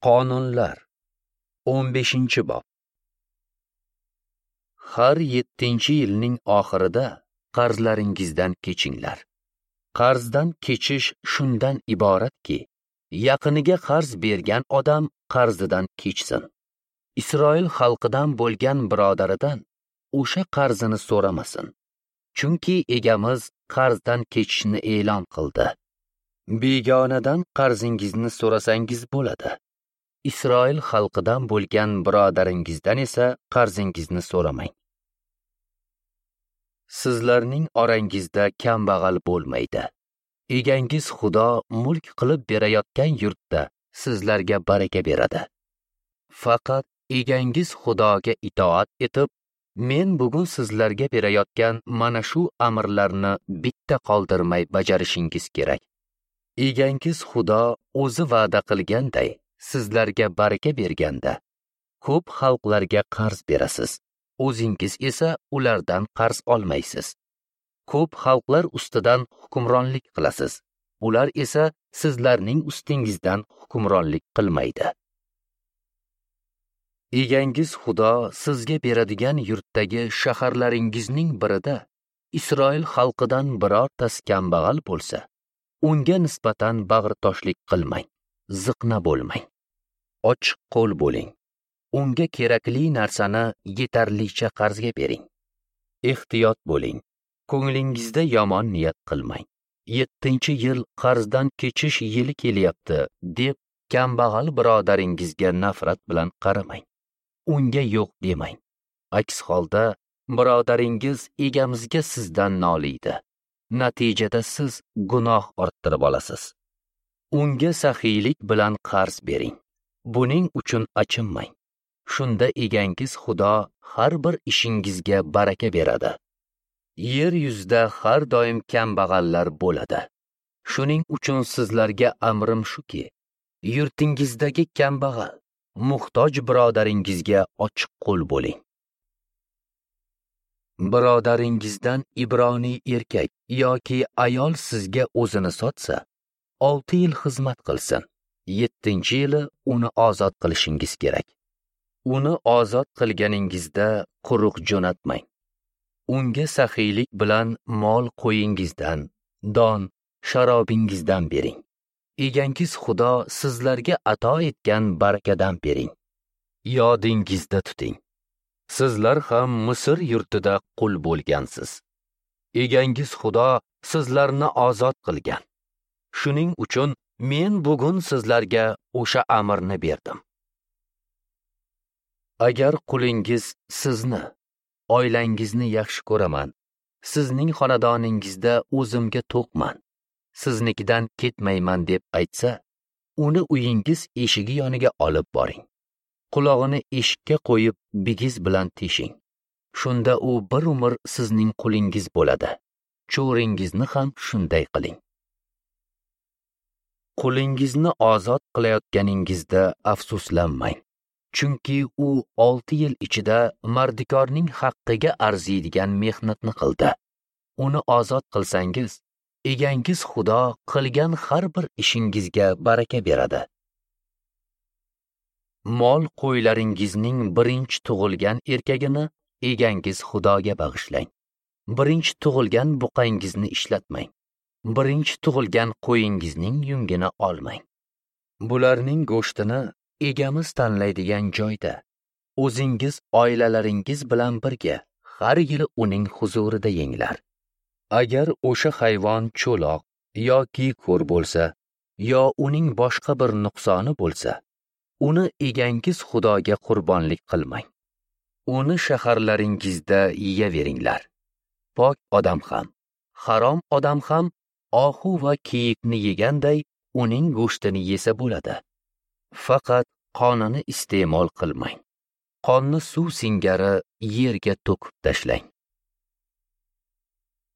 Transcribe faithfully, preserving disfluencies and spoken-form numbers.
Qonunlar o'n beshinchi bob. Har yettinchi yilning oxirida qarzlaringizdan kechinglar. Qarzdan kechish shundan iboratki, yaqiniga qarz bergan odam qarzidan kechsin. Isroil xalqidan bo'lgan birodaridan o'sha qarzini so'ramasin. Chunki egamiz qarzdan kechishni e'lon qildi. Begonadan qarzingizni so'rasangiz bo'ladi. Isroil xalqidan bo'lgan birodaringizdan esa qarzingizni so'ramang. Sizlarning orangizda kambag'al bo'lmaydi. Egangiz Xudo mulk qilib berayotgan yurtda sizlarga baraka beradi. Faqat egangiz Xudoga itoat etib, men bugun sizlarga berayotgan mana shu amrlarni bitta qoldirmay bajarishingiz kerak. Egangiz Xudo o'zi va'da qilganday sizlarga baraka berganda, ko'p xalqlarga qarz berasiz. O'zingiz esa ulardan qarz olmaysiz. Ko'p xalqlar ustidan hukmronlik qilasiz. Ular esa sizlarning ustingizdan hukmronlik qilmaydi. Egangiz Xudo sizga beradigan yurtdagi shaharlaringizning birida Isroil xalqidan birortasi kambag'al bo'lsa, unga nisbatan bag'ritoshlik qilmang, ziqna bo'lmang. Ochiq qo'l bo'ling. Unga kerakli narsani yetarlicha qarzga bering. Ehtiyot bo'ling. Ko'nglingizda yomon niyat qilmang. yettinchi yil qarzdan kechish yili kelyapti deb kambag'al birodaringizga nafrat bilan qaramang. Unga yo'q demang. Aks holda birodaringiz egamizga sizdan noliydi. Natijada siz gunoh orttirib olasiz. Unga saxiylik bilan qarz bering. Buning uchun achinmang. Shunda egangiz Xudo har bir ishingizga baraka beradi. Yer yuzida har doim kambag'allar bo'ladi. Shuning uchun sizlarga amrim shuki, yurtingizdagi kambag'al, muhtoj birodaringizga ochiq qo'l bo'ling. Birodaringizdan Ibroniy erkak yoki ayol sizga o'zini sotsa, olti yil xizmat qilsin. yettinchi yili uni ozod qilishingiz kerak. Uni ozod qilganingizda quruq jo'natmang. Unga saxiylik bilan mol qo'yingizdan, don, sharobingizdan bering. Egangiz Xudo sizlarga ato etgan barakadan bering. Yodingizda tuting. Sizlar ham Misr yurtida qul bo'lgansiz. Egangiz Xudo sizlarni ozod qilgan. Shuning uchun men bugun sizlarga o'sha amrni berdim. Agar qulingiz sizni, oilangizni yaxshi ko'raman, sizning xonadoningizda o'zimga to'qman, siznikidan ketmayman deb aytsa, uni uyingiz eshigi yoniga olib boring. Qulog'ini eshikka qo'yib bigiz bilan teshing. Shunda u bir umr sizning qulingiz bo'ladi. Cho'ringizni ham shunday qiling. Qulingizni ozod qilayotganingizda afsuslanmang. Chunki u olti yil ichida mardikorning haqqiga arziydigan mehnatni qildi. Uni ozod qilsangiz, egangiz Xudo qilgan har bir ishingizga baraka beradi. Mol qo'ylaringizning birinchi tug'ilgan erkagini egangiz Xudoga bag'ishlang. Birinchi tug'ilgan buqangizni ishlatmang. Birinchi tug'ilgan qo'yingizning yungini olmang. Bularning go'shtini egamiz tanlaydigan joyda, o'zingiz oilalaringiz bilan birga har yili uning huzurida yenglar. Agar o'sha hayvon cho'loq yoki ko'r bo'lsa, yo uning boshqa bir nuqsoni bo'lsa, uni egangiz Xudoga qurbonlik qilmang. Uni shaharlaringizda yeyaveringlar. Pok odam ham, harom odam ham ohu va kiyikni yeganday uning go'shtini yesa bo'ladi. Faqat qonini iste'mol qilmang. Qonni suv singari yerga to'kib tashlang.